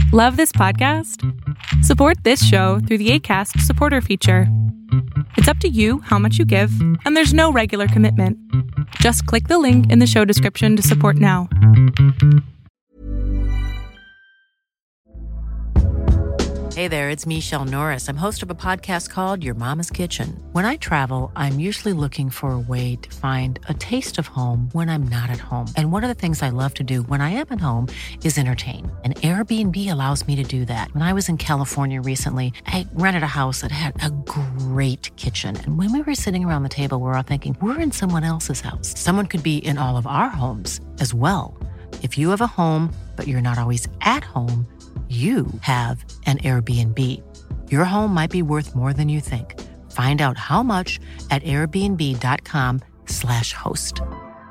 Love this podcast? Support this show through the Acast supporter feature. It's up to you how much you give, and there's no regular commitment. Just click the link in the show description to support now. Hey there, it's Michelle Norris. I'm host of a podcast called Your Mama's Kitchen. When I travel, I'm usually looking for a way to find a taste of home when I'm not at home. And one of the things I love to do when I am at home is entertain. And Airbnb allows me to do that. When I was in California recently, I rented a house that had a great kitchen. And when we were sitting around the table, we were all thinking, we're in someone else's house. Someone could be in all of our homes as well. If you have a home, but you're not always at home, you have an Airbnb. Your home might be worth more than you think. Find out how much at airbnb.com/host.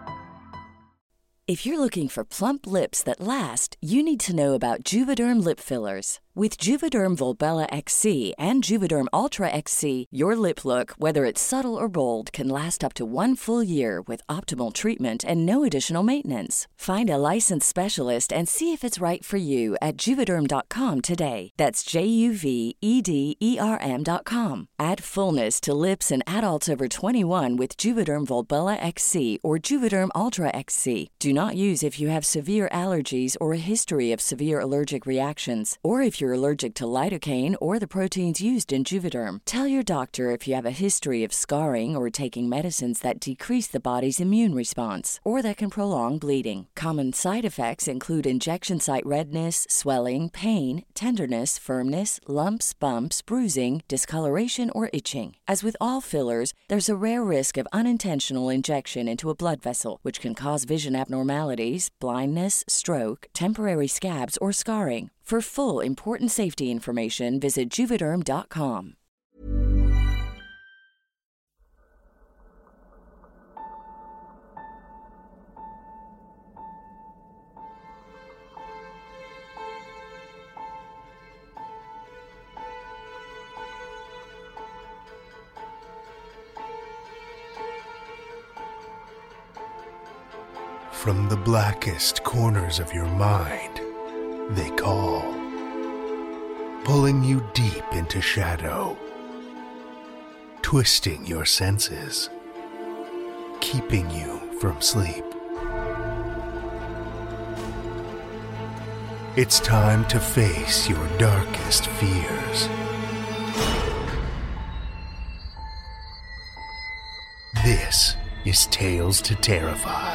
If you're looking for plump lips that last, you need to know about Juvederm lip fillers. With Juvederm Volbella XC and Juvederm Ultra XC, your lip look, whether it's subtle or bold, can last up to 1 full year with optimal treatment and no additional maintenance. Find a licensed specialist and see if it's right for you at Juvederm.com today. That's JUVEDERM.com. Add fullness to lips in adults over 21 with Juvederm Volbella XC or Juvederm Ultra XC. Do not use if you have severe allergies or a history of severe allergic reactions, or if you're allergic to lidocaine or the proteins used in Juvederm. Tell your doctor if you have a history of scarring or taking medicines that decrease the body's immune response or that can prolong bleeding. Common side effects include injection site redness, swelling, pain, tenderness, firmness, lumps, bumps, bruising, discoloration, or itching. As with all fillers, there's a rare risk of unintentional injection into a blood vessel, which can cause vision abnormalities, blindness, stroke, temporary scabs, or scarring. For full, important safety information, visit Juvederm.com. From the blackest corners of your mind, they call, pulling you deep into shadow, twisting your senses, keeping you from sleep. It's time to face your darkest fears. This is Tales to Terrify.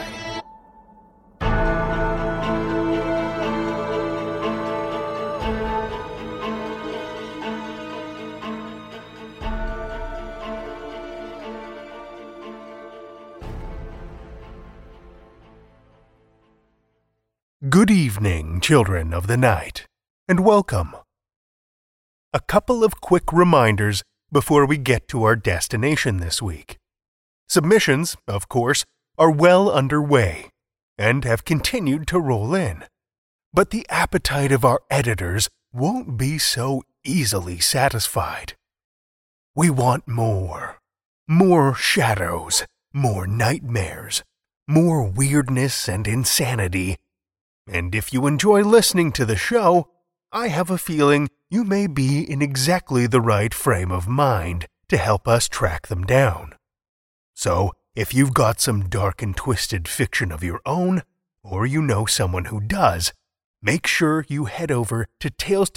Good evening, children of the night, and welcome. A couple of quick reminders before we get to our destination this week. Submissions, of course, are well underway and have continued to roll in. But the appetite of our editors won't be so easily satisfied. We want more. More shadows, more nightmares, more weirdness and insanity. And if you enjoy listening to the show, I have a feeling you may be in exactly the right frame of mind to help us track them down. So, if you've got some dark and twisted fiction of your own, or you know someone who does, make sure you head over to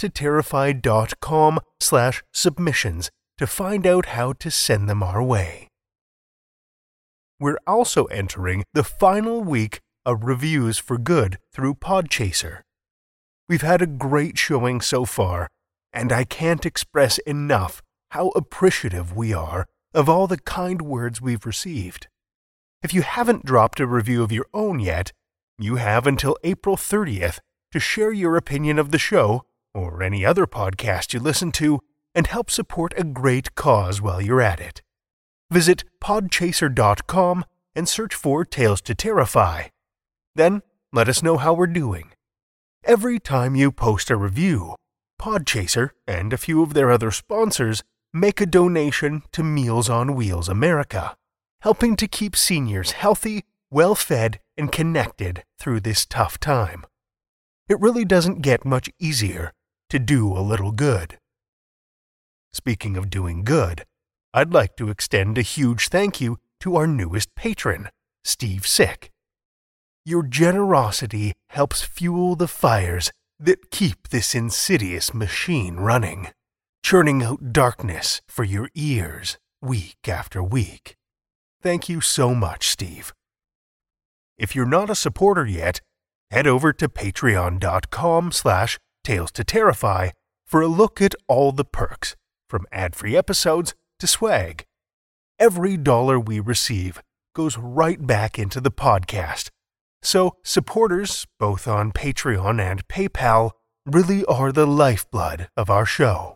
talestoterrify.com/submissions to find out how to send them our way. We're also entering the final week of reviews for good through Podchaser. We've had a great showing so far, and I can't express enough how appreciative we are of all the kind words we've received. If you haven't dropped a review of your own yet, you have until April 30th to share your opinion of the show, or any other podcast you listen to, and help support a great cause while you're at it. Visit podchaser.com and search for Tales to Terrify. Then, let us know how we're doing. Every time you post a review, Podchaser and a few of their other sponsors make a donation to Meals on Wheels America, helping to keep seniors healthy, well-fed, and connected through this tough time. It really doesn't get much easier to do a little good. Speaking of doing good, I'd like to extend a huge thank you to our newest patron, Steve Sick. Your generosity helps fuel the fires that keep this insidious machine running, churning out darkness for your ears week after week. Thank you so much, Steve. If you're not a supporter yet, head over to patreon.com/Tales to Terrify for a look at all the perks, from ad-free episodes to swag. Every dollar we receive goes right back into the podcast. So supporters, both on Patreon and PayPal, really are the lifeblood of our show.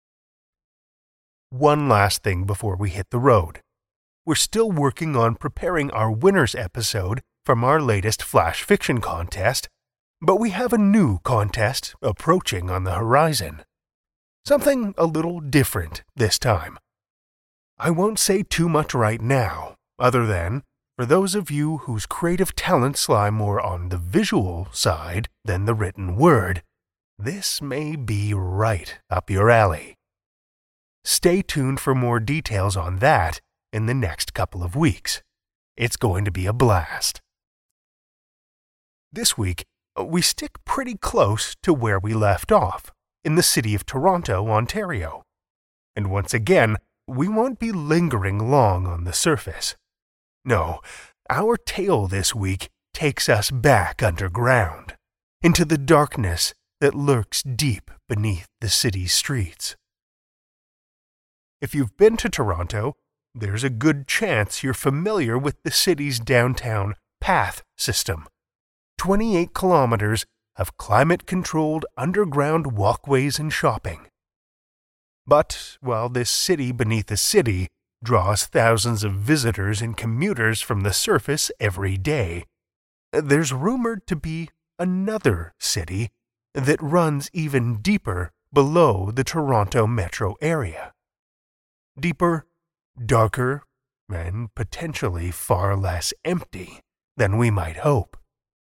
One last thing before we hit the road. We're still working on preparing our winners episode from our latest Flash Fiction contest, but we have a new contest approaching on the horizon. Something a little different this time. I won't say too much right now, other than, for those of you whose creative talents lie more on the visual side than the written word, this may be right up your alley. Stay tuned for more details on that in the next couple of weeks. It's going to be a blast. This week, we stick pretty close to where we left off, in the city of Toronto, Ontario. And once again, we won't be lingering long on the surface. No, our tale this week takes us back underground, into the darkness that lurks deep beneath the city's streets. If you've been to Toronto, there's a good chance you're familiar with the city's downtown path system. 28 kilometers of climate-controlled underground walkways and shopping. But while this city beneath a city draws thousands of visitors and commuters from the surface every day, there's rumored to be another city that runs even deeper below the Toronto metro area. Deeper, darker, and potentially far less empty than we might hope.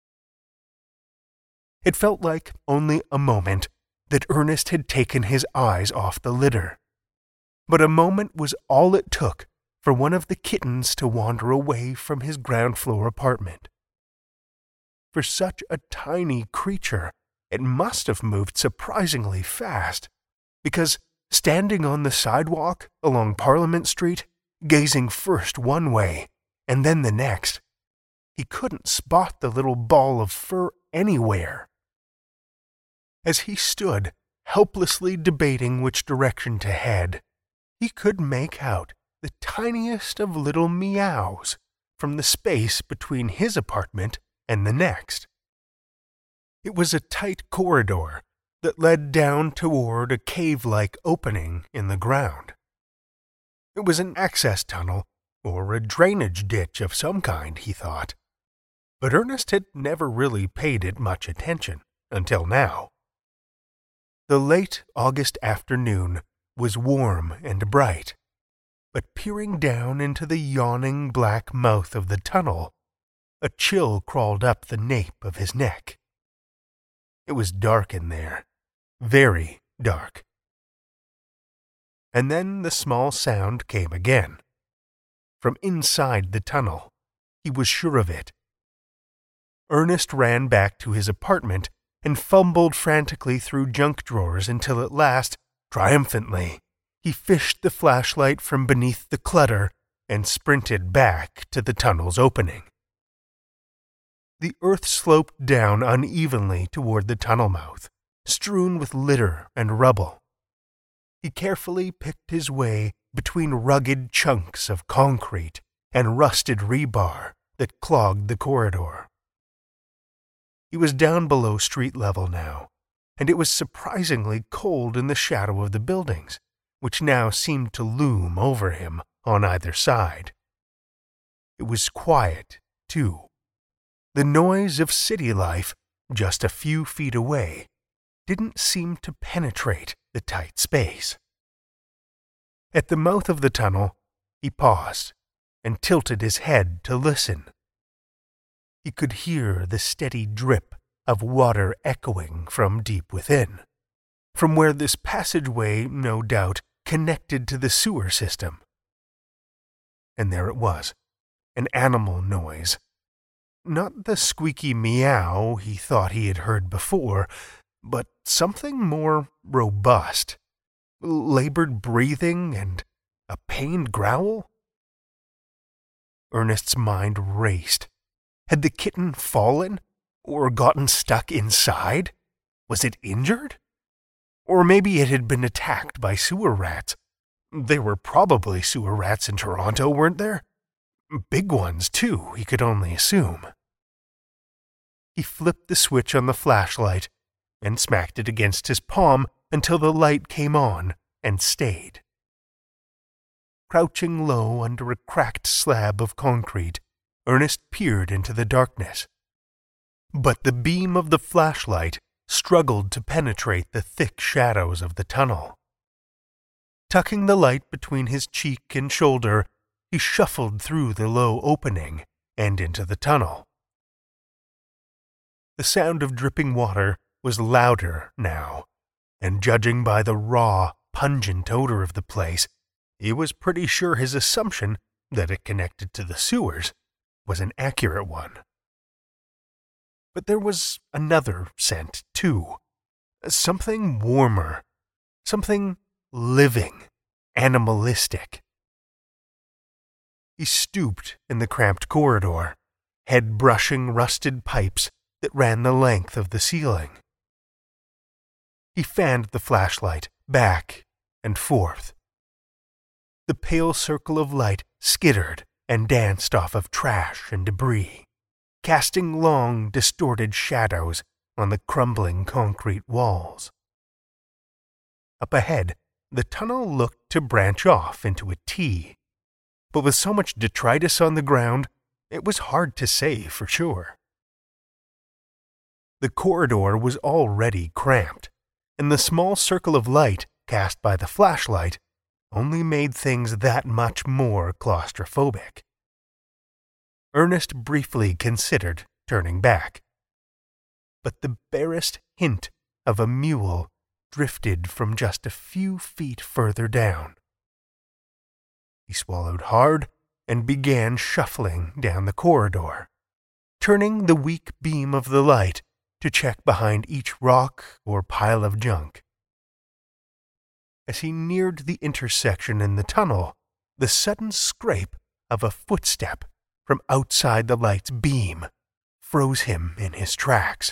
It felt like only a moment that Ernest had taken his eyes off the litter. But a moment was all it took for one of the kittens to wander away from his ground-floor apartment. For such a tiny creature, it must have moved surprisingly fast, because standing on the sidewalk along Parliament Street, gazing first one way and then the next, he couldn't spot the little ball of fur anywhere. As he stood, helplessly debating which direction to head, he could make out the tiniest of little meows from the space between his apartment and the next. It was a tight corridor that led down toward a cave-like opening in the ground. It was an access tunnel or a drainage ditch of some kind, he thought, but Ernest had never really paid it much attention until now. The late August afternoon was warm and bright, but peering down into the yawning black mouth of the tunnel, a chill crawled up the nape of his neck. It was dark in there, very dark. And then the small sound came again. From inside the tunnel, he was sure of it. Ernest ran back to his apartment and fumbled frantically through junk drawers until at last, triumphantly, he fished the flashlight from beneath the clutter and sprinted back to the tunnel's opening. The earth sloped down unevenly toward the tunnel mouth, strewn with litter and rubble. He carefully picked his way between rugged chunks of concrete and rusted rebar that clogged the corridor. He was down below street level now, and it was surprisingly cold in the shadow of the buildings, which now seemed to loom over him on either side. It was quiet, too. The noise of city life, just a few feet away, didn't seem to penetrate the tight space. At the mouth of the tunnel, he paused and tilted his head to listen. He could hear the steady drip of water echoing from deep within, from where this passageway, no doubt, connected to the sewer system. And there it was, an animal noise. Not the squeaky meow he thought he had heard before, but something more robust. Labored breathing and a pained growl? Ernest's mind raced. Had the kitten fallen? Or gotten stuck inside? Was it injured? Or maybe it had been attacked by sewer rats. There were probably sewer rats in Toronto, weren't there? Big ones, too, he could only assume. He flipped the switch on the flashlight and smacked it against his palm until the light came on and stayed. Crouching low under a cracked slab of concrete, Ernest peered into the darkness. But the beam of the flashlight struggled to penetrate the thick shadows of the tunnel. Tucking the light between his cheek and shoulder, he shuffled through the low opening and into the tunnel. The sound of dripping water was louder now, and judging by the raw, pungent odor of the place, he was pretty sure his assumption that it connected to the sewers was an accurate one. But there was another scent, too. Something warmer. Something living, animalistic. He stooped in the cramped corridor, head brushing rusted pipes that ran the length of the ceiling. He fanned the flashlight back and forth. The pale circle of light skittered and danced off of trash and debris, casting long, distorted shadows on the crumbling concrete walls. Up ahead, the tunnel looked to branch off into a T, but with so much detritus on the ground, it was hard to say for sure. The corridor was already cramped, and the small circle of light cast by the flashlight only made things that much more claustrophobic. Ernest briefly considered turning back, but the barest hint of a mule drifted from just a few feet further down. He swallowed hard and began shuffling down the corridor, turning the weak beam of the light to check behind each rock or pile of junk. As he neared the intersection in the tunnel, the sudden scrape of a footstep from outside the light's beam froze him in his tracks.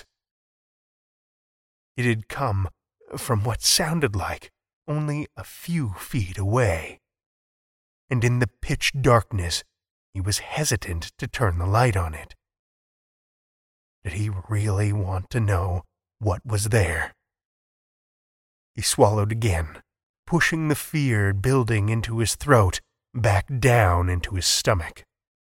It had come from what sounded like only a few feet away, and in the pitch darkness he was hesitant to turn the light on it. Did he really want to know what was there? He swallowed again, pushing the fear building into his throat back down into his stomach.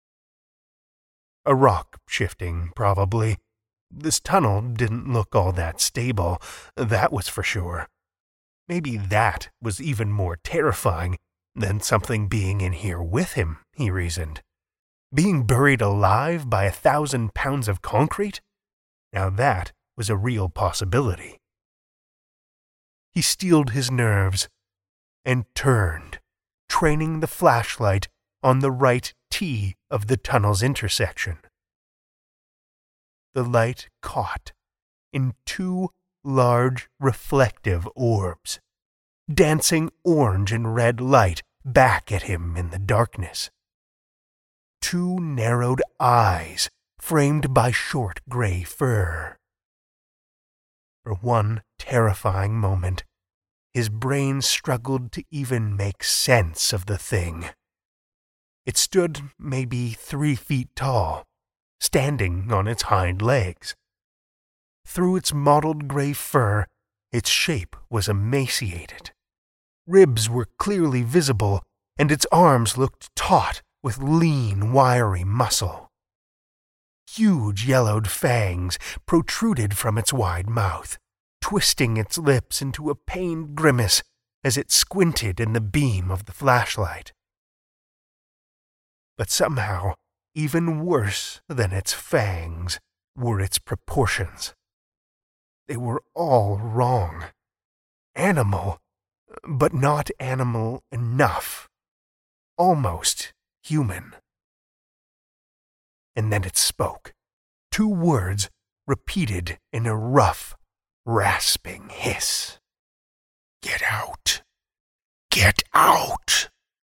A rock shifting, probably. This tunnel didn't look all that stable, that was for sure. Maybe that was even more terrifying than something being in here with him, he reasoned. Being buried alive by 1,000 pounds of concrete? Now that was a real possibility. He steeled his nerves and turned, training the flashlight on the right T of the tunnel's intersection. The light caught in two large reflective orbs, dancing orange and red light back at him in the darkness. Two narrowed eyes framed by short gray fur. For one terrifying moment, his brain struggled to even make sense of the thing. It stood maybe 3 feet tall, standing on its hind legs. Through its mottled gray fur, its shape was emaciated. Ribs were clearly visible, and its arms looked taut with lean, wiry muscle. Huge yellowed fangs protruded from its wide mouth, twisting its lips into a pained grimace as it squinted in the beam of the flashlight. But somehow, even worse than its fangs were its proportions. They were all wrong. animal, but not animal enough. Almost human. And then it spoke. 2 words repeated in a rough, rasping hiss. "Get out! Get out!"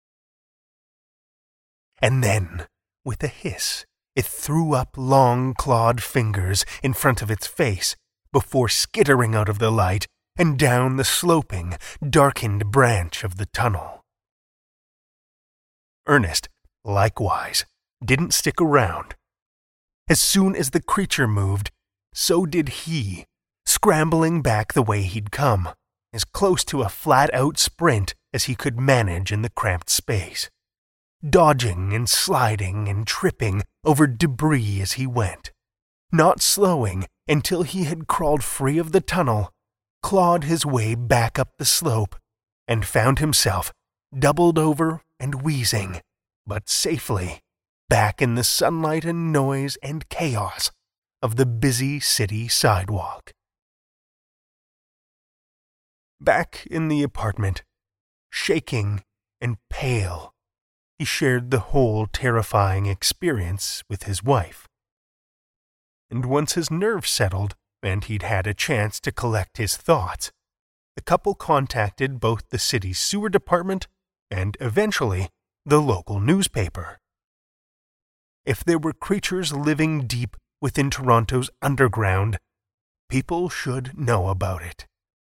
And then, with a hiss, it threw up long clawed fingers in front of its face before skittering out of the light and down the sloping, darkened branch of the tunnel. Ernest, likewise, didn't stick around. As soon as the creature moved, so did he, scrambling back the way he'd come, as close to a flat-out sprint as he could manage in the cramped space, dodging and sliding and tripping over debris as he went, not slowing until he had crawled free of the tunnel, clawed his way back up the slope, and found himself doubled over and wheezing, but safely, back in the sunlight and noise and chaos of the busy city sidewalk. Back in the apartment, shaking and pale, he shared the whole terrifying experience with his wife. And once his nerves settled and he'd had a chance to collect his thoughts, the couple contacted both the city's sewer department and, eventually, the local newspaper. If there were creatures living deep within Toronto's underground, people should know about it.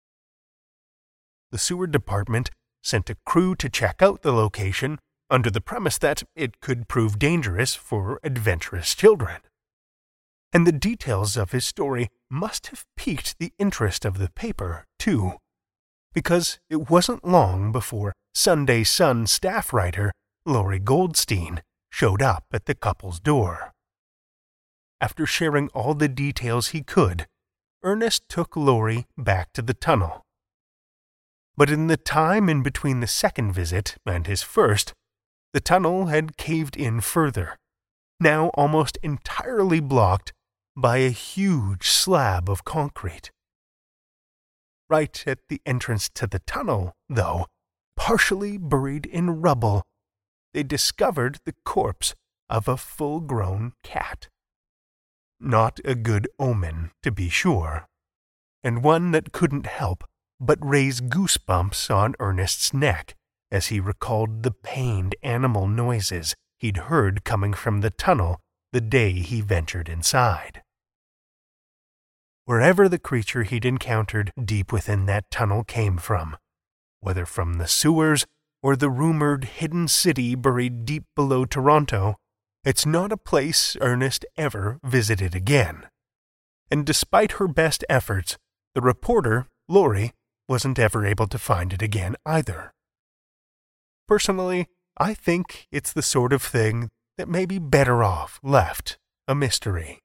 The sewer department sent a crew to check out the location under the premise that it could prove dangerous for adventurous children. And the details of his story must have piqued the interest of the paper, too, because it wasn't long before Sunday Sun staff writer Laurie Goldstein showed up at the couple's door. After sharing all the details he could, Ernest took Laurie back to the tunnel. But in the time in between the second visit and his first, the tunnel had caved in further, now almost entirely blocked by a huge slab of concrete. Right at the entrance to the tunnel, though, partially buried in rubble, they discovered the corpse of a full-grown cat. Not a good omen, to be sure, and one that couldn't help but raise goosebumps on Ernest's neck as he recalled the pained animal noises he'd heard coming from the tunnel the day he ventured inside. Wherever the creature he'd encountered deep within that tunnel came from, whether from the sewers or the rumored hidden city buried deep below Toronto, it's not a place Ernest ever visited again. And despite her best efforts, the reporter, Laurie, wasn't ever able to find it again either. Personally, I think it's the sort of thing that may be better off left a mystery.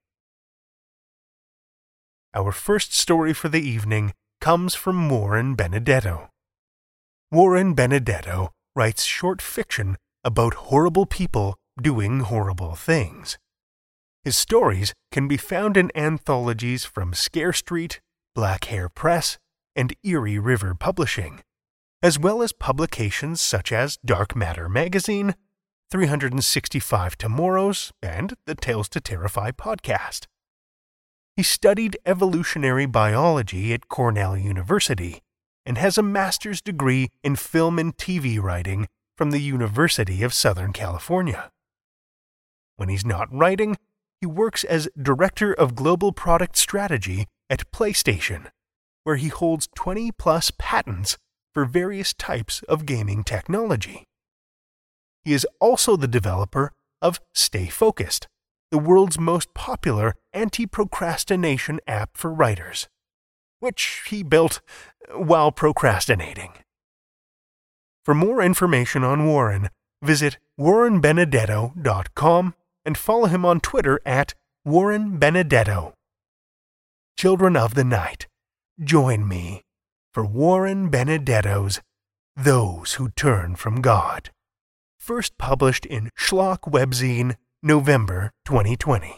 Our first story for the evening comes from Warren Benedetto. Warren Benedetto writes short fiction about horrible people doing horrible things. His stories can be found in anthologies from Scare Street, Black Hair Press, and Erie River Publishing, as well as publications such as Dark Matter Magazine, 365 Tomorrows, and the Tales to Terrify podcast. He studied evolutionary biology at Cornell University and has a master's degree in film and TV writing from the University of Southern California. When he's not writing, he works as Director of Global Product Strategy at PlayStation, where he holds 20-plus patents for various types of gaming technology. He is also the developer of Stay Focused, the world's most popular anti-procrastination app for writers, which he built while procrastinating. For more information on Warren, visit warrenbenedetto.com and follow him on Twitter at Warren Benedetto. Children of the night, join me for Warren Benedetto's Those Who Turn from God, first published in Schlock Webzine, November 2020.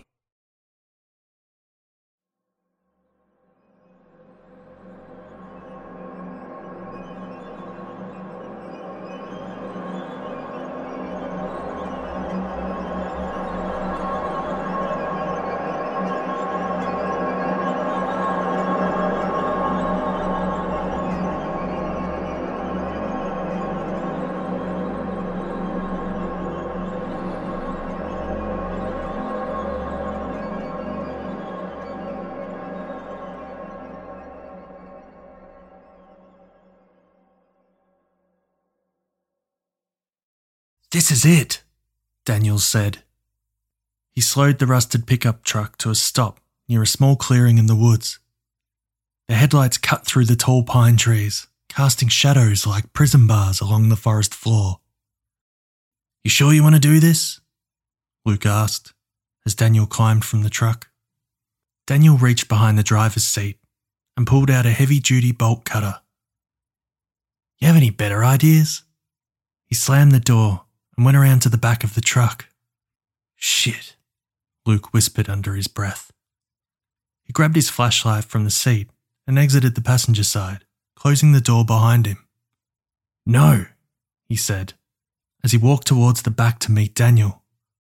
"This is it," Daniel said. He slowed the rusted pickup truck to a stop near a small clearing in the woods. The headlights cut through the tall pine trees, casting shadows like prison bars along the forest floor. "You sure you want to do this?" Luke asked, as Daniel climbed from the truck. Daniel reached behind the driver's seat and pulled out a heavy-duty bolt cutter. "You have any better ideas?" He slammed the door and went around to the back of the truck. "Shit," Luke whispered under his breath. He grabbed his flashlight from the seat and exited the passenger side, closing the door behind him. "No," he said, as he walked towards the back to meet Daniel.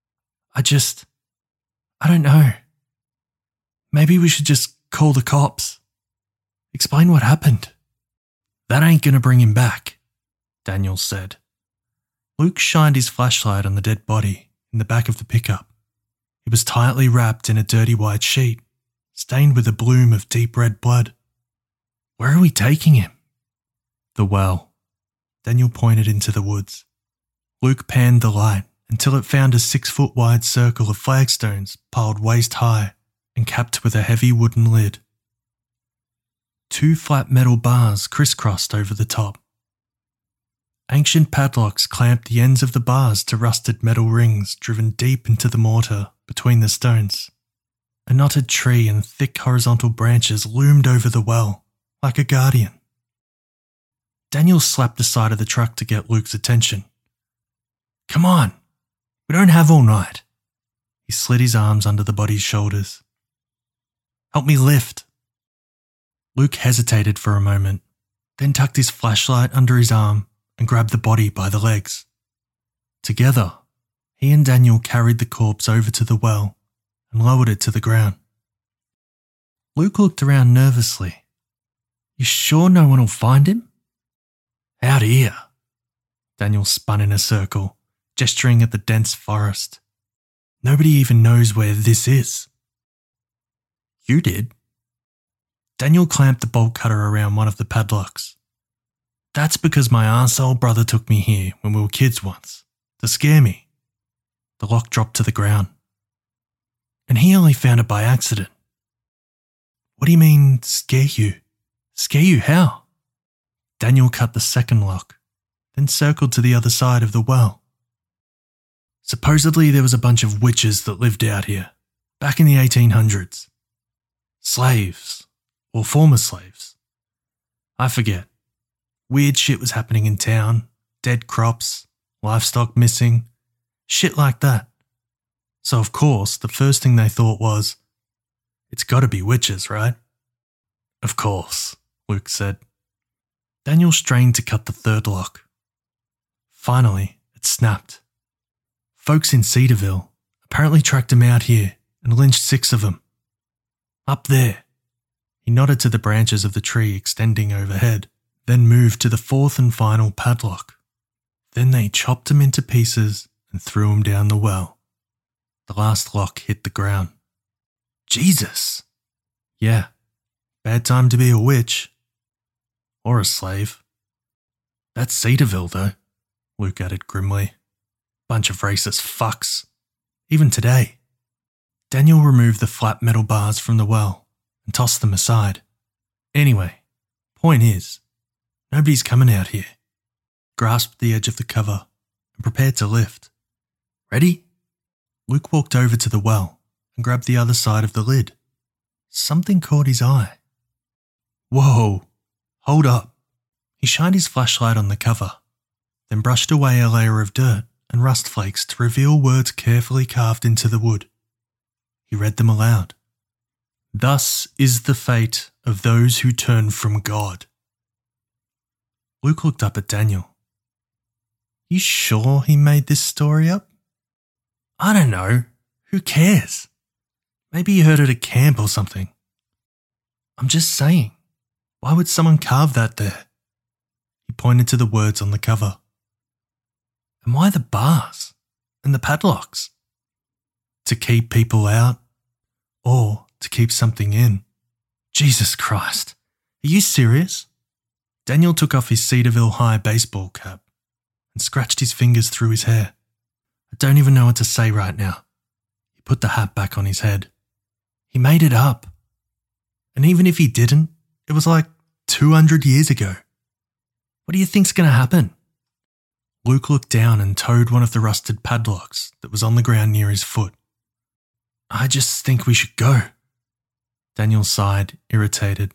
I don't know. Maybe we should just call the cops. Explain what happened." "That ain't gonna bring him back," Daniel said. Luke shined his flashlight on the dead body in the back of the pickup. It was tightly wrapped in a dirty white sheet, stained with a bloom of deep red blood. "Where are we taking him?" "The well." Daniel pointed into the woods. Luke panned the light until it found a 6-foot-wide circle of flagstones piled waist-high and capped with a heavy wooden lid. 2 flat metal bars crisscrossed over the top. Ancient padlocks clamped the ends of the bars to rusted metal rings driven deep into the mortar between the stones. A knotted tree and thick horizontal branches loomed over the well, like a guardian. Daniel slapped the side of the truck to get Luke's attention. "Come on, we don't have all night." He slid his arms under the body's shoulders. "Help me lift." Luke hesitated for a moment, then tucked his flashlight under his arm and grabbed the body by the legs. Together, he and Daniel carried the corpse over to the well and lowered it to the ground. Luke looked around nervously. "You sure no one will find him?" "Out here." Daniel spun in a circle, gesturing at the dense forest. "Nobody even knows where this is." "You did." Daniel clamped the bolt cutter around one of the padlocks. "That's because my arsehole brother took me here when we were kids once, to scare me." The lock dropped to the ground. "And he only found it by accident." "What do you mean, scare you? Scare you how?" Daniel cut the second lock, then circled to the other side of the well. "Supposedly there was a bunch of witches that lived out here, back in the 1800s. Slaves, or former slaves. I forget. Weird shit was happening in town, dead crops, livestock missing, shit like that. So of course, the first thing they thought was, it's gotta be witches, right?" "Of course," Luke said. Daniel strained to cut the third lock. Finally, it snapped. Folks in Cedarville apparently tracked him out here and lynched 6 of them. Up there. He nodded to the branches of the tree extending overhead, then moved to the 4th and final padlock. Then they chopped him into pieces and threw him down the well. The last lock hit the ground. "Jesus!" "Yeah, bad time to be a witch. Or a slave. That's Cedarville, though," Luke added grimly. "Bunch of racist fucks. Even today." Daniel removed the flat metal bars from the well and tossed them aside. "Anyway, point is, nobody's coming out here." Grasped the edge of the cover and prepared to lift. "Ready?" Luke walked over to the well and grabbed the other side of the lid. Something caught his eye. "Whoa, hold up." He shined his flashlight on the cover, then brushed away a layer of dirt and rust flakes to reveal words carefully carved into the wood. He read them aloud. "Thus is the fate of those who turn from God." Luke looked up at Daniel. "You sure he made this story up?" "I don't know. Who cares? Maybe he heard it at camp or something." "I'm just saying, why would someone carve that there?" He pointed to the words on the cover. "And why the bars and the padlocks?" "To keep people out, or to keep something in." "Jesus Christ, are you serious?" Daniel took off his Cedarville High baseball cap and scratched his fingers through his hair. I don't even know what to say right now. He put the hat back on his head. He made it up. And even if he didn't, it was like 200 years ago. What do you think's going to happen? Luke looked down and toed one of the rusted padlocks that was on the ground near his foot. I just think we should go. Daniel sighed, irritated.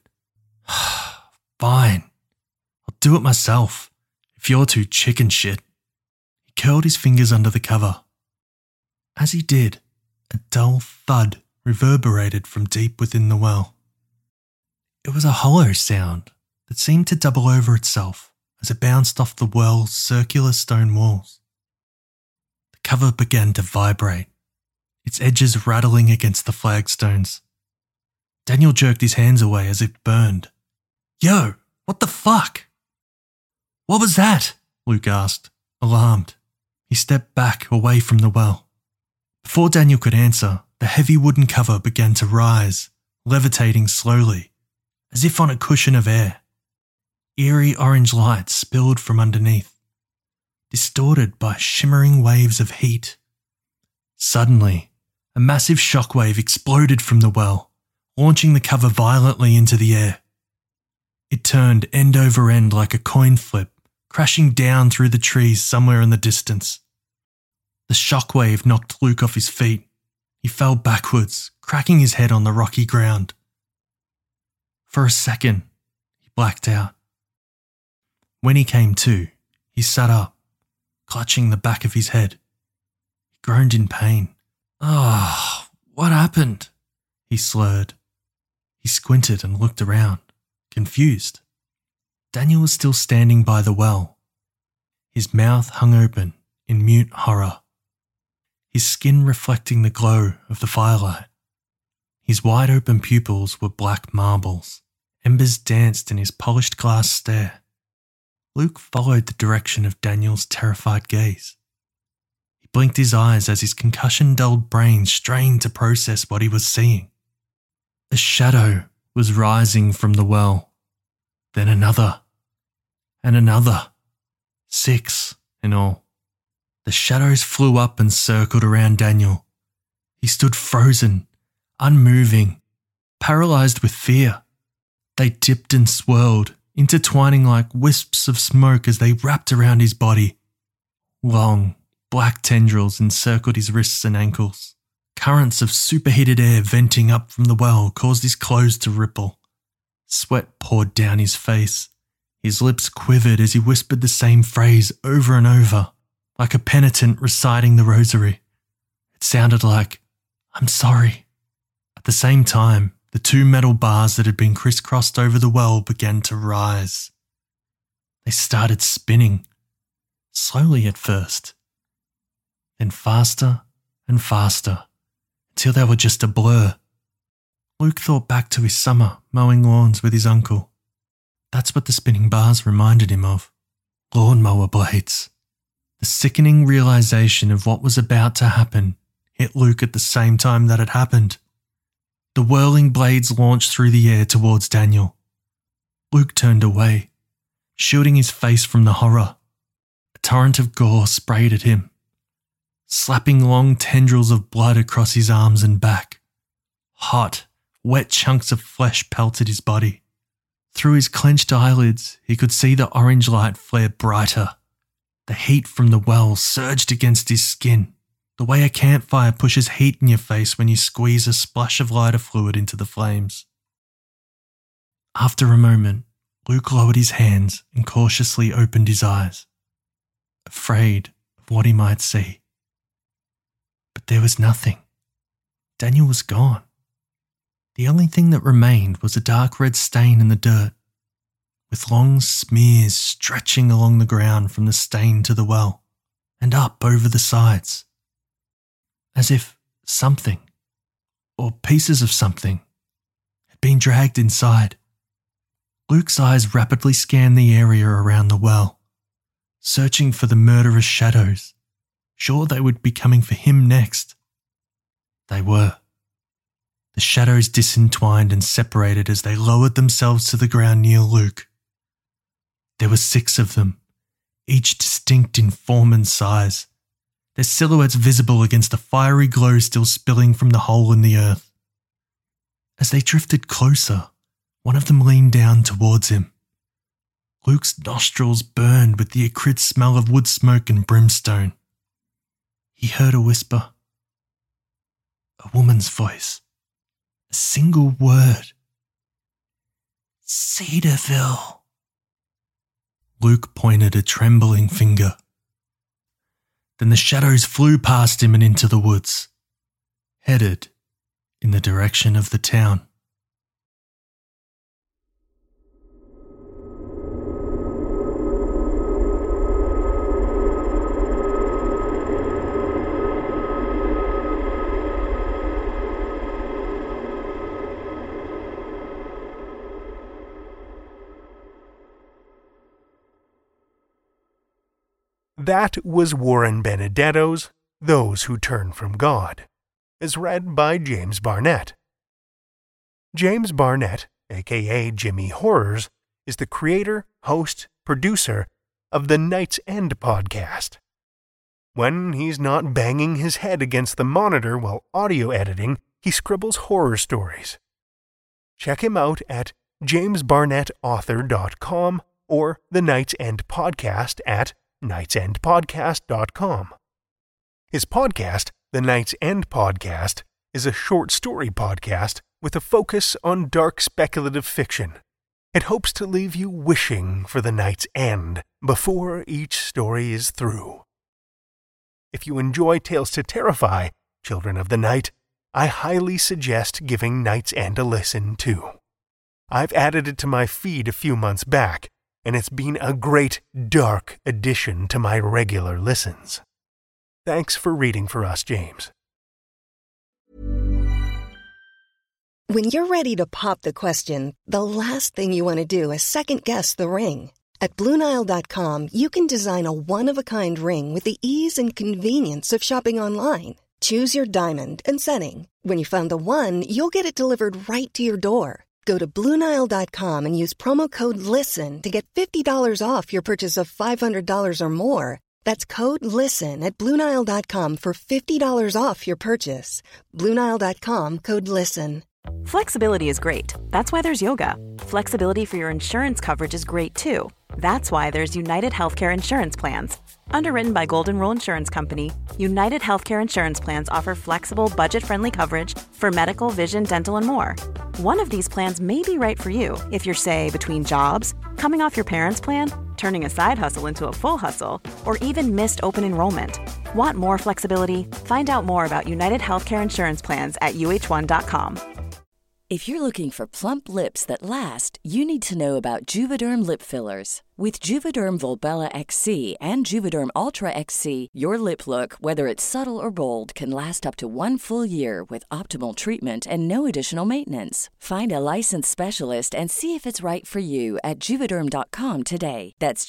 Fine. I'll do it myself, if you're too chicken shit. He curled his fingers under the cover. As he did, a dull thud reverberated from deep within the well. It was a hollow sound that seemed to double over itself as it bounced off the well's circular stone walls. The cover began to vibrate, its edges rattling against the flagstones. Daniel jerked his hands away as if burned. Yo, what the fuck? What was that? Luke asked, alarmed. He stepped back away from the well. Before Daniel could answer, the heavy wooden cover began to rise, levitating slowly, as if on a cushion of air. Eerie orange light spilled from underneath, distorted by shimmering waves of heat. Suddenly, a massive shockwave exploded from the well, launching the cover violently into the air. It turned end over end like a coin flip, crashing down through the trees somewhere in the distance. The shockwave knocked Luke off his feet. He fell backwards, cracking his head on the rocky ground. For a second, he blacked out. When he came to, he sat up, clutching the back of his head. He groaned in pain. Oh, what happened? He slurred. He squinted and looked around, confused. Daniel was still standing by the well. His mouth hung open in mute horror, his skin reflecting the glow of the firelight. His wide-open pupils were black marbles. Embers danced in his polished glass stare. Luke followed the direction of Daniel's terrified gaze. He blinked his eyes as his concussion-dulled brain strained to process what he was seeing. A shadow was rising from the well, then another, and another. 6 in all. The shadows flew up and circled around Daniel. He stood frozen, unmoving, paralyzed with fear. They dipped and swirled, intertwining like wisps of smoke as they wrapped around his body. Long, black tendrils encircled his wrists and ankles. Currents of superheated air venting up from the well caused his clothes to ripple. Sweat poured down his face. His lips quivered as he whispered the same phrase over and over, like a penitent reciting the rosary. It sounded like, I'm sorry. At the same time, the 2 metal bars that had been crisscrossed over the well began to rise. They started spinning, slowly at first, then faster and faster, until they were just a blur. Luke thought back to his summer mowing lawns with his uncle. That's what the spinning bars reminded him of. Lawnmower blades. The sickening realization of what was about to happen hit Luke at the same time that it happened. The whirling blades launched through the air towards Daniel. Luke turned away, shielding his face from the horror. A torrent of gore sprayed at him, slapping long tendrils of blood across his arms and back. Hot, wet chunks of flesh pelted his body. Through his clenched eyelids, he could see the orange light flare brighter. The heat from the well surged against his skin, the way a campfire pushes heat in your face when you squeeze a splash of lighter fluid into the flames. After a moment, Luke lowered his hands and cautiously opened his eyes, afraid of what he might see. But there was nothing. Daniel was gone. The only thing that remained was a dark red stain in the dirt, with long smears stretching along the ground from the stain to the well and up over the sides, as if something, or pieces of something, had been dragged inside. Luke's eyes rapidly scanned the area around the well, searching for the murderous shadows, sure they would be coming for him next. They were. The shadows disentwined and separated as they lowered themselves to the ground near Luke. There were 6 of them, each distinct in form and size. their silhouettes visible against a fiery glow still spilling from the hole in the earth. As they drifted closer, one of them leaned down towards him. Luke's nostrils burned with the acrid smell of wood smoke and brimstone. He heard a whisper. A woman's voice. A single word. Cedarville. Luke pointed a trembling finger. Then the shadows flew past him and into the woods, headed in the direction of the town. That was Warren Benedetto's Those Who Turn from God, as read by James Barnett. James Barnett, aka Jimmy Horrors, is the creator, host, producer of the Night's End podcast. When he's not banging his head against the monitor while audio editing, he scribbles horror stories. Check him out at jamesbarnettauthor.com or the Night's End podcast at nightsendpodcast.com. His podcast, The Night's End Podcast, is a short story podcast with a focus on dark speculative fiction. It hopes to leave you wishing for the night's end before each story is through. If you enjoy Tales to Terrify, Children of the Night, I highly suggest giving Night's End a listen too. I've added it to my feed a few months back, and it's been a great, dark addition to my regular listens. Thanks for reading for us, James. When you're ready to pop the question, the last thing you want to do is second-guess the ring. At BlueNile.com, you can design a one-of-a-kind ring with the ease and convenience of shopping online. Choose your diamond and setting. When you find the one, you'll get it delivered right to your door. Go to BlueNile.com and use promo code LISTEN to get $50 off your purchase of $500 or more. That's code LISTEN at BlueNile.com for $50 off your purchase. BlueNile.com, code LISTEN. Flexibility is great. That's why there's yoga. Flexibility for your insurance coverage is great too. That's why there's United Healthcare Insurance Plans. Underwritten by Golden Rule Insurance Company, United Healthcare Insurance Plans offer flexible, budget-friendly coverage for medical, vision, dental, and more. One of these plans may be right for you if you're, say, between jobs, coming off your parents' plan, turning a side hustle into a full hustle, or even missed open enrollment. Want more flexibility? Find out more about United Healthcare Insurance Plans at uh1.com. If you're looking for plump lips that last, you need to know about Juvederm lip fillers. With Juvederm Volbella XC and Juvederm Ultra XC, your lip look, whether it's subtle or bold, can last up to 1 full year with optimal treatment and no additional maintenance. Find a licensed specialist and see if it's right for you at Juvederm.com today. That's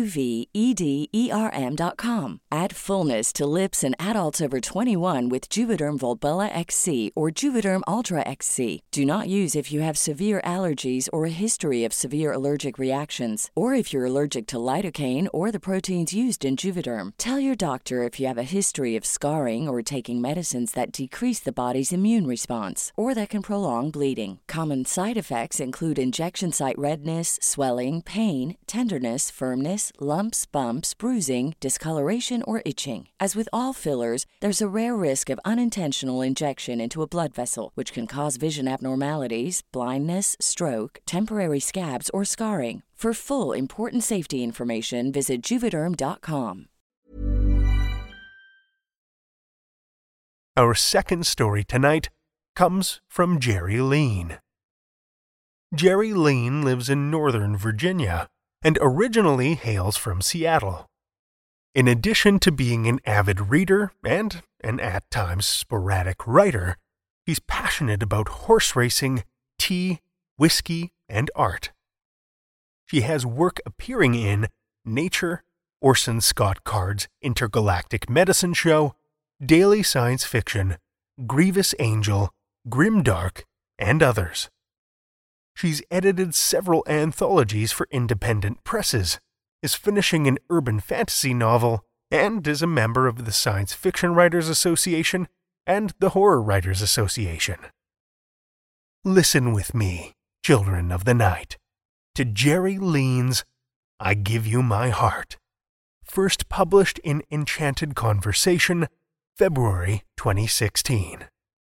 JUVEDERM.com. Add fullness to lips in adults over 21 with Juvederm Volbella XC or Juvederm Ultra XC. Do not use if you have severe allergies or a history of severe allergic reactions, or if you're allergic to lidocaine or the proteins used in Juvederm. Tell your doctor if you have a history of scarring or taking medicines that decrease the body's immune response or that can prolong bleeding. Common side effects include injection site redness, swelling, pain, tenderness, firmness, lumps, bumps, bruising, discoloration, or itching. As with all fillers, there's a rare risk of unintentional injection into a blood vessel, which can cause vision abnormalities, blindness, stroke, temporary scabs, or scarring. For full, important safety information, visit Juvederm.com. Our second story tonight comes from Jerry Lean. Jerry Lean lives in Northern Virginia and originally hails from Seattle. In addition to being an avid reader and an at times sporadic writer, he's passionate about horse racing, tea, whiskey, and art. She has work appearing in Nature, Orson Scott Card's Intergalactic Medicine Show, Daily Science Fiction, Grievous Angel, Grimdark, and others. She's edited several anthologies for independent presses, is finishing an urban fantasy novel, and is a member of the Science Fiction Writers Association and the Horror Writers Association. Listen with me, children of the night, to Jerry Lean's I Give You My Heart, first published in Enchanted Conversation, February 2016.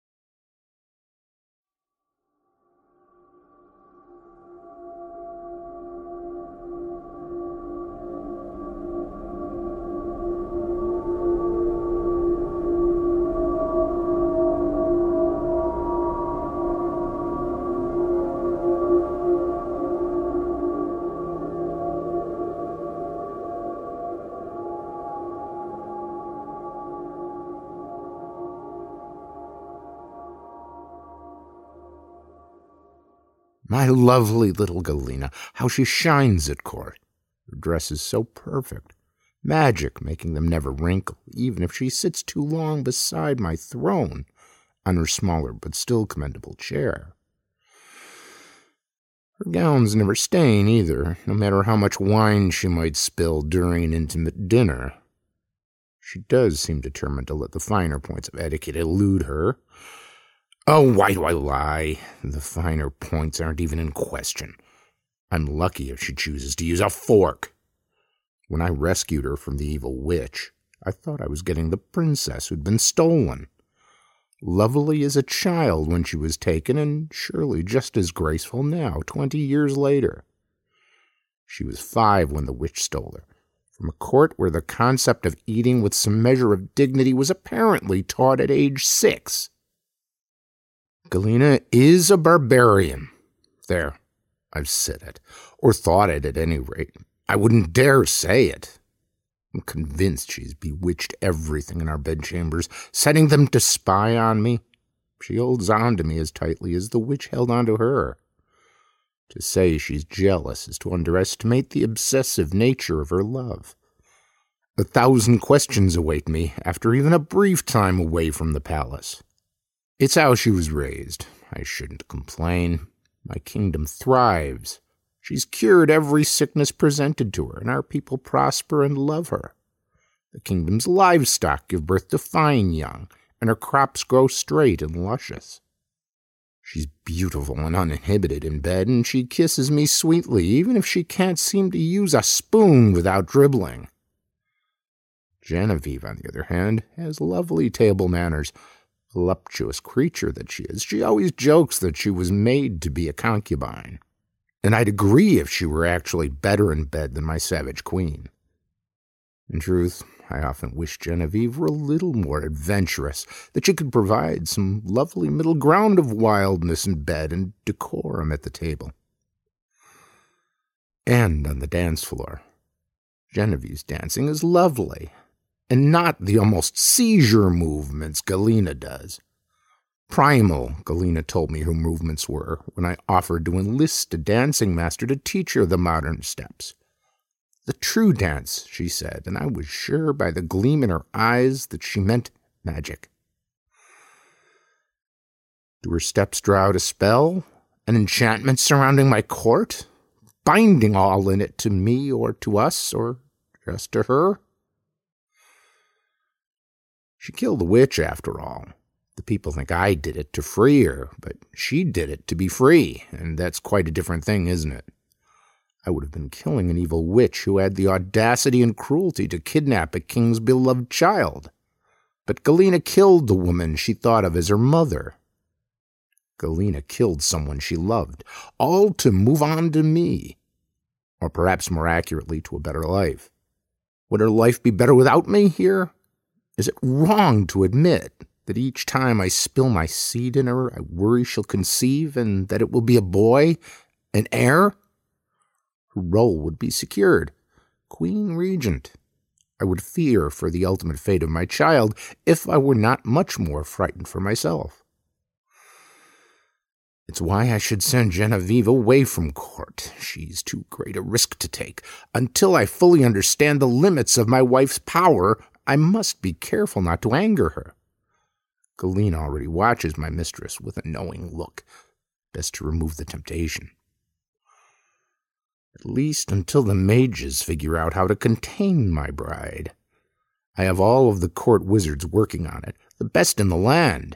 My lovely little Galena, how she shines at court. Her dress is so perfect, magic making them never wrinkle, even if she sits too long beside my throne on her smaller but still commendable chair. Her gowns never stain either, no matter how much wine she might spill during an intimate dinner. She does seem determined to let the finer points of etiquette elude her. Oh, why do I lie? The finer points aren't even in question. I'm lucky if she chooses to use a fork. When I rescued her from the evil witch, I thought I was getting the princess who'd been stolen. Lovely as a child when she was taken, and surely just as graceful now, 20 years later. She was 5 when the witch stole her, from a court where the concept of eating with some measure of dignity was apparently taught at age 6. Galena is a barbarian. There, I've said it, or thought it at any rate. I wouldn't dare say it. I'm convinced she's bewitched everything in our bedchambers, setting them to spy on me. She holds on to me as tightly as the witch held on to her. To say she's jealous is to underestimate the obsessive nature of her love. 1,000 questions await me after even a brief time away from the palace. It's how she was raised. I shouldn't complain. My kingdom thrives. She's cured every sickness presented to her, and our people prosper and love her. The kingdom's livestock give birth to fine young, and her crops grow straight and luscious. She's beautiful and uninhibited in bed, and she kisses me sweetly, even if she can't seem to use a spoon without dribbling. Genevieve, on the other hand, has lovely table manners. Voluptuous creature that she is, she always jokes that she was made to be a concubine. And I'd agree if she were actually better in bed than my savage queen. In truth, I often wish Genevieve were a little more adventurous, that she could provide some lovely middle ground of wildness in bed and decorum at the table. And on the dance floor. Genevieve's dancing is lovely, and not the almost seizure movements Galena does. Primal, Galena told me her movements were when I offered to enlist a dancing master to teach her the modern steps. The true dance, she said, and I was sure by the gleam in her eyes that she meant magic. Do her steps draw out a spell, an enchantment surrounding my court, binding all in it to me or to us or just to her? She killed the witch, after all. The people think I did it to free her, but she did it to be free, and that's quite a different thing, isn't it? I would have been killing an evil witch who had the audacity and cruelty to kidnap a king's beloved child. But Galena killed the woman she thought of as her mother. Galena killed someone she loved, all to move on to me, or perhaps more accurately, to a better life. Would her life be better without me here? Is it wrong to admit that each time I spill my seed in her, I worry she'll conceive and that it will be a boy, an heir? Her role would be secured. Queen Regent. I would fear for the ultimate fate of my child if I were not much more frightened for myself. It's why I should send Genevieve away from court. She's too great a risk to take. Until I fully understand the limits of my wife's power, I must be careful not to anger her. Galena already watches my mistress with a knowing look. Best to remove the temptation. At least until the mages figure out how to contain my bride. I have all of the court wizards working on it, the best in the land.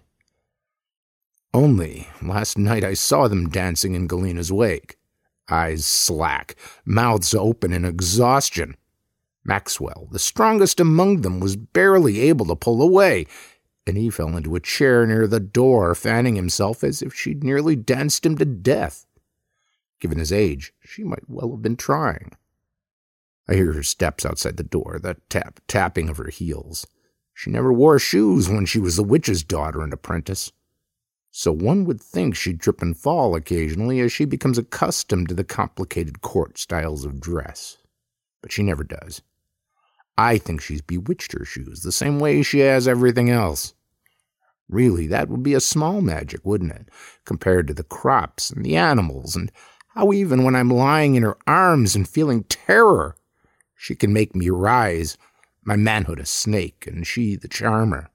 Only last night I saw them dancing in Galena's wake. Eyes slack, mouths open in exhaustion. Maxwell, the strongest among them, was barely able to pull away, and he fell into a chair near the door, fanning himself as if she'd nearly danced him to death. Given his age, she might well have been trying. I hear her steps outside the door, the tapping of her heels. She never wore shoes when she was the witch's daughter and apprentice. So one would think she'd trip and fall occasionally as she becomes accustomed to the complicated court styles of dress. But she never does. I think she's bewitched her shoes the same way she has everything else. Really, that would be a small magic, wouldn't it, compared to the crops and the animals, and how even when I'm lying in her arms and feeling terror, she can make me rise, my manhood a snake, and she the charmer.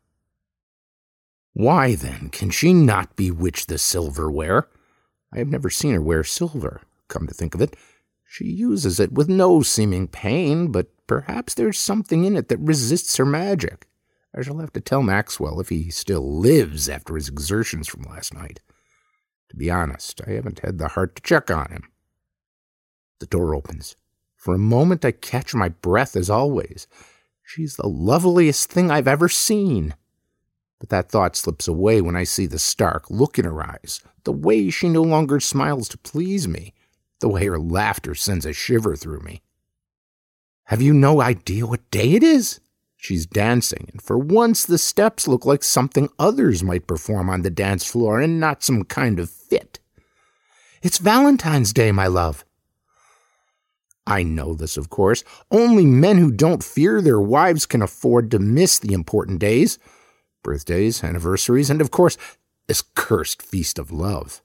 Why, then, can she not bewitch the silverware? I have never seen her wear silver, come to think of it. She uses it with no seeming pain, but perhaps there's something in it that resists her magic. I shall have to tell Maxwell if he still lives after his exertions from last night. To be honest, I haven't had the heart to check on him. The door opens. For a moment I catch my breath as always. She's the loveliest thing I've ever seen. But that thought slips away when I see the stark look in her eyes, the way she no longer smiles to please me, the way her laughter sends a shiver through me. Have you no idea what day it is? She's dancing, and for once the steps look like something others might perform on the dance floor and not some kind of fit. It's Valentine's Day, my love. I know this, of course. Only men who don't fear their wives can afford to miss the important days. Birthdays, anniversaries, and of course, this cursed feast of love.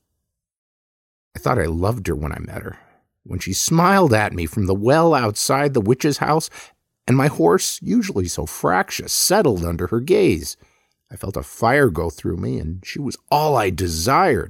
I thought I loved her when I met her, when she smiled at me from the well outside the witch's house, and my horse, usually so fractious, settled under her gaze. I felt a fire go through me, and she was all I desired.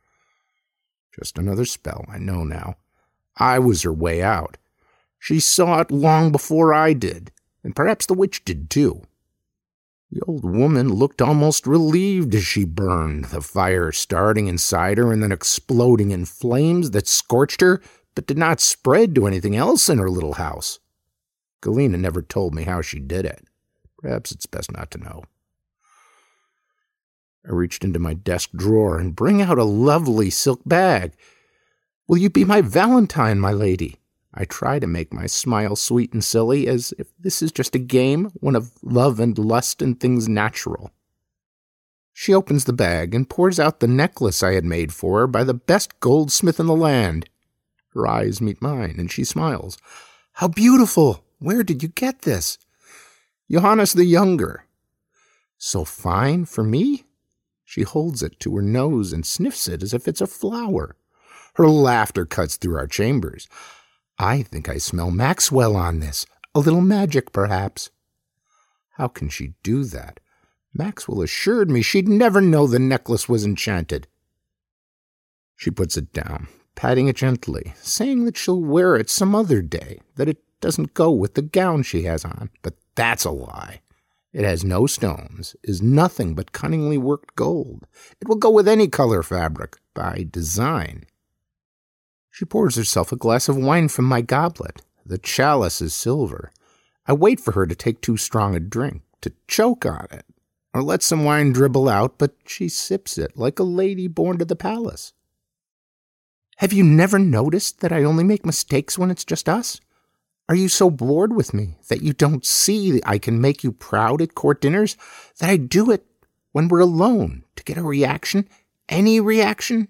Just another spell, I know now. I was her way out. She saw it long before I did, and perhaps the witch did too. The old woman looked almost relieved as she burned, the fire starting inside her and then exploding in flames that scorched her, but did not spread to anything else in her little house. Galena never told me how she did it. Perhaps it's best not to know. I reached into my desk drawer and bring out a lovely silk bag. Will you be my Valentine, my lady? I try to make my smile sweet and silly, as if this is just a game, one of love and lust and things natural. She opens the bag and pours out the necklace I had made for her by the best goldsmith in the land. Her eyes meet mine, and she smiles. How beautiful! Where did you get this? Johannes the Younger. So fine for me? She holds it to her nose and sniffs it as if it's a flower. Her laughter cuts through our chambers. I think I smell Maxwell on this. A little magic, perhaps. How can she do that? Maxwell assured me she'd never know the necklace was enchanted. She puts it down, patting it gently, saying that she'll wear it some other day, that it doesn't go with the gown she has on. But that's a lie. It has no stones, is nothing but cunningly worked gold. It will go with any color fabric, by design. She pours herself a glass of wine from my goblet. The chalice is silver. I wait for her to take too strong a drink, to choke on it, or let some wine dribble out, but she sips it like a lady born to the palace. Have you never noticed that I only make mistakes when it's just us? Are you so bored with me that you don't see I can make you proud at court dinners, that I do it when we're alone to get a reaction, any reaction?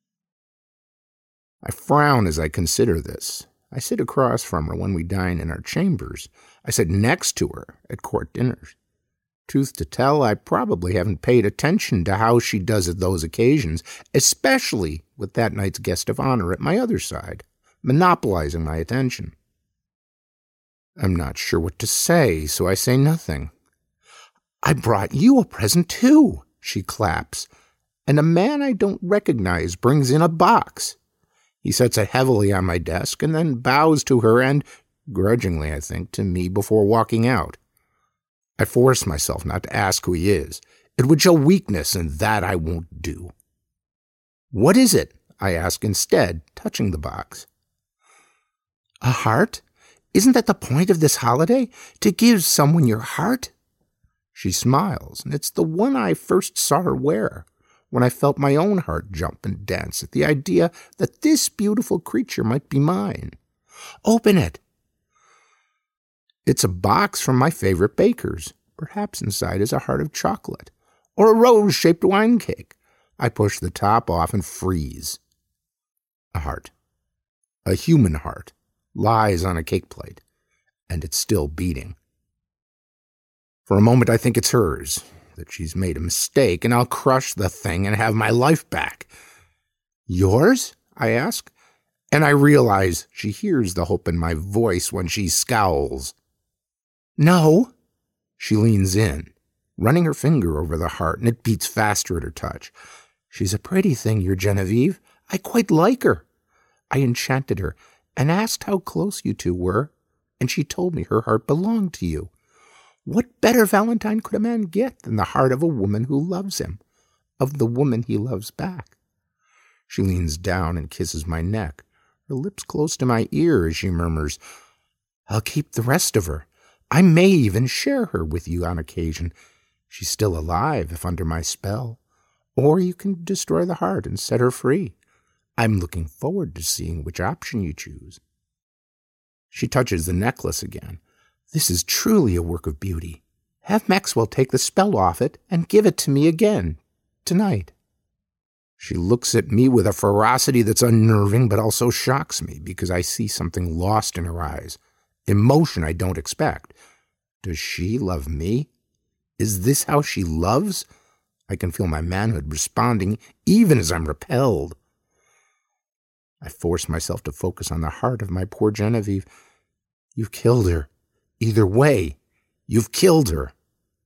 I frown as I consider this. I sit across from her when we dine in our chambers. I sit next to her at court dinners. Truth to tell, I probably haven't paid attention to how she does at those occasions, especially with that night's guest of honor at my other side, monopolizing my attention. I'm not sure what to say, so I say nothing. I brought you a present too, she claps, and a man I don't recognize brings in a box. He sets it heavily on my desk and then bows to her and, grudgingly I think, to me before walking out. I force myself not to ask who he is. It would show weakness, and that I won't do. What is it? I ask instead, touching the box. A heart? Isn't that the point of this holiday? To give someone your heart? She smiles, and it's the one I first saw her wear, when I felt my own heart jump and dance at the idea that this beautiful creature might be mine. Open it. It's a box from my favorite baker's. Perhaps inside is a heart of chocolate, or a rose-shaped wine cake. I push the top off and freeze. A heart. A human heart. Lies on a cake plate, and it's still beating. For a moment I think it's hers, that she's made a mistake, and I'll crush the thing and have my life back. Yours? I ask, and I realize she hears the hope in my voice when she scowls. No. She leans in, running her finger over the heart, and it beats faster at her touch. She's a pretty thing, your Genevieve. I quite like her. I enchanted her and asked how close you two were, and she told me her heart belonged to you. What better Valentine could a man get than the heart of a woman who loves him, of the woman he loves back? She leans down and kisses my neck, her lips close to my ear as she murmurs, I'll keep the rest of her. I may even share her with you on occasion. She's still alive if under my spell. Or you can destroy the heart and set her free. I'm looking forward to seeing which option you choose. She touches the necklace again. This is truly a work of beauty. Have Maxwell take the spell off it and give it to me again, tonight. She looks at me with a ferocity that's unnerving but also shocks me because I see something lost in her eyes. Emotion I don't expect. Does she love me? Is this how she loves? I can feel my manhood responding even as I'm repelled. I force myself to focus on the heart of my poor Genevieve. You've killed her. Either way, you've killed her.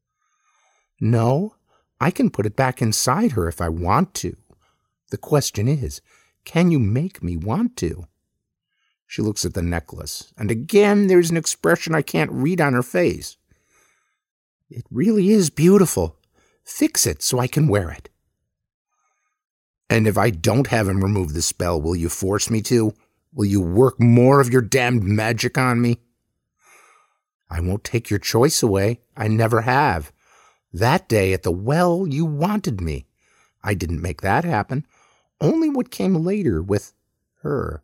No, I can put it back inside her if I want to. The question is, can you make me want to? She looks at the necklace, and again there's an expression I can't read on her face. It really is beautiful. Fix it so I can wear it. And if I don't have him remove the spell, will you force me to? Will you work more of your damned magic on me? I won't take your choice away. I never have. That day at the well, you wanted me. I didn't make that happen. Only what came later with her.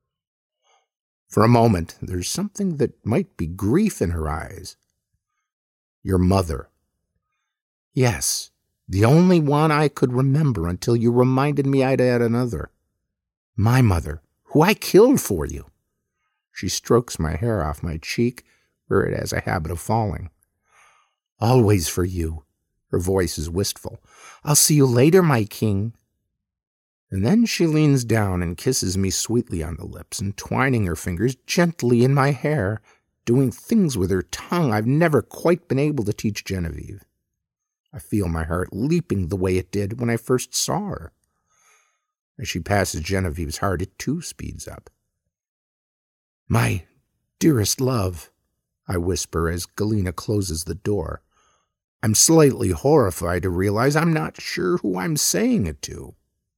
For a moment, there's something that might be grief in her eyes. Your mother. Yes, the only one I could remember until you reminded me I'd had another. My mother, who I killed for you. She strokes my hair off my cheek, where it has a habit of falling. Always for you. Her voice is wistful. I'll see you later, my king. And then she leans down and kisses me sweetly on the lips, entwining her fingers gently in my hair, doing things with her tongue I've never quite been able to teach Genevieve. I feel my heart leaping the way it did when I first saw her. As she passes Genevieve's heart, it too speeds up. My dearest love, I whisper as Galena closes the door. I'm slightly horrified to realize I'm not sure who I'm saying it to.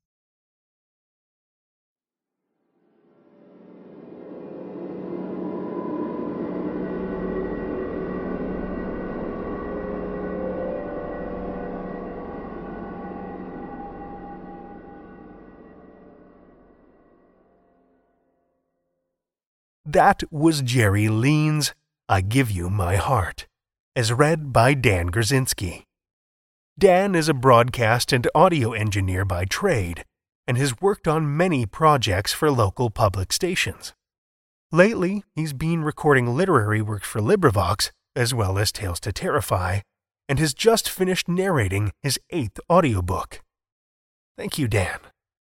That was Jerry Lean's I Give You My Heart, as read by Dan Grzinski. Dan is a broadcast and audio engineer by trade and has worked on many projects for local public stations. Lately, he's been recording literary works for LibriVox, as well as Tales to Terrify, and has just finished narrating his 8th audiobook. Thank you, Dan.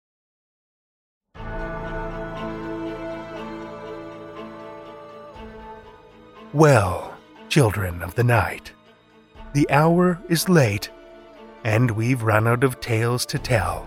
Well, children of the night, the hour is late, and we've run out of tales to tell.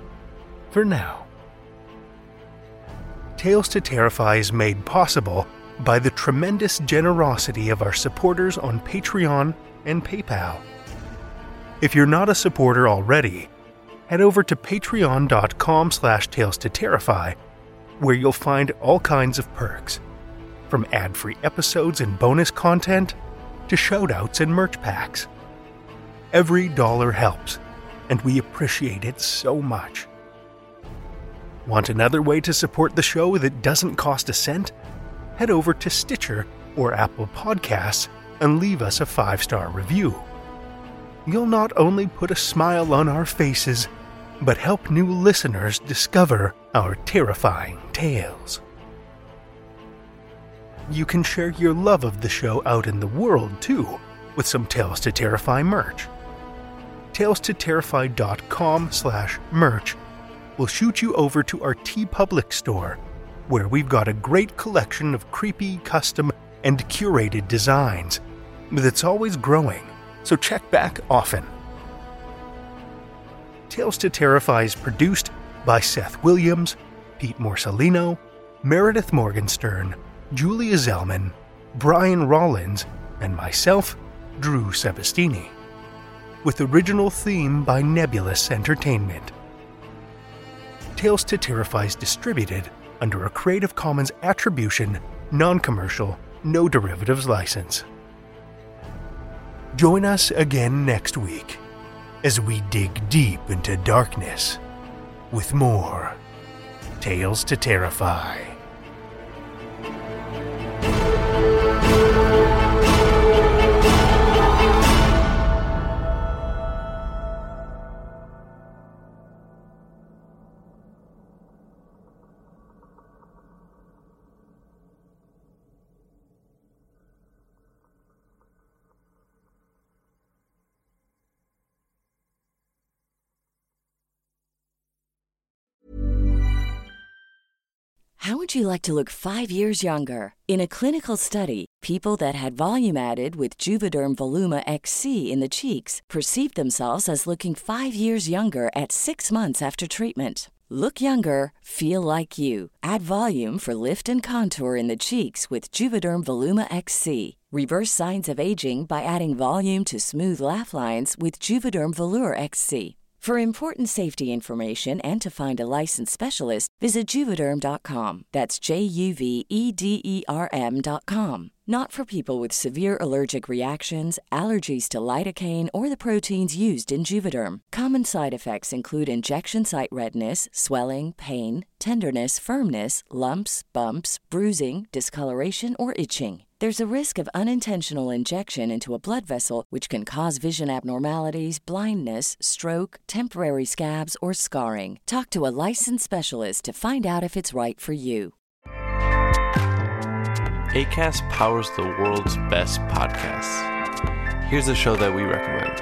For now. Tales to Terrify is made possible by the tremendous generosity of our supporters on Patreon and PayPal. If you're not a supporter already, head over to patreon.com/tales2terrify, where you'll find all kinds of perks, from ad-free episodes and bonus content to shoutouts and merch packs. Every dollar helps, and we appreciate it so much. Want another way to support the show that doesn't cost a cent? Head over to Stitcher or Apple Podcasts and leave us a 5-star review. You'll not only put a smile on our faces, but help new listeners discover our terrifying tales. You can share your love of the show out in the world, too, with some Tales to Terrify merch. Tales2terrify.com/merch will shoot you over to our TeePublic store, where we've got a great collection of creepy, custom, and curated designs that's always growing, so check back often. Tales to Terrify is produced by Seth Williams, Pete Morcellino, Meredith Morgenstern, Julia Zellman, Brian Rollins, and myself, Drew Sebastini, with original theme by Nebulous Entertainment. Tales to Terrify is distributed under a Creative Commons Attribution, Non-Commercial, No Derivatives license. Join us again next week as we dig deep into darkness with more Tales to Terrify. How would you like to look 5 years younger? In a clinical study, people that had volume added with Juvederm Voluma XC in the cheeks perceived themselves as looking 5 years younger at 6 months after treatment. Look younger, feel like you. Add volume for lift and contour in the cheeks with Juvederm Voluma XC. Reverse signs of aging by adding volume to smooth laugh lines with Juvederm Volure XC. For important safety information and to find a licensed specialist, visit Juvederm.com. That's JUVEDERM.com. Not for people with severe allergic reactions, allergies to lidocaine, or the proteins used in Juvederm. Common side effects include injection site redness, swelling, pain, tenderness, firmness, lumps, bumps, bruising, discoloration, or itching. There's a risk of unintentional injection into a blood vessel, which can cause vision abnormalities, blindness, stroke, temporary scabs, or scarring. Talk to a licensed specialist to find out if it's right for you. Acast powers the world's best podcasts. Here's a show that we recommend.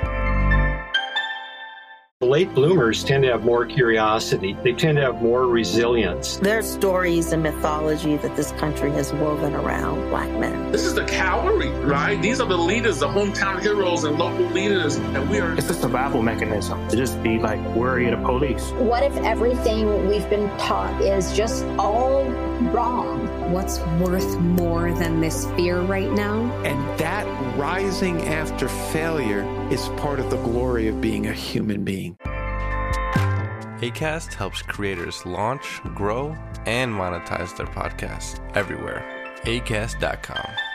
Late bloomers tend to have more curiosity. They tend to have more resilience. There's stories and mythology that this country has woven around Black men. This is the cavalry, right? These are the leaders, the hometown heroes and local leaders. And we are... It's a survival mechanism to just be like worry of the police. What if everything we've been taught is just all wrong? What's worth more than this fear right now? And that rising after failure is part of the glory of being a human being. Acast helps creators launch, grow, and monetize their podcasts everywhere. Acast.com.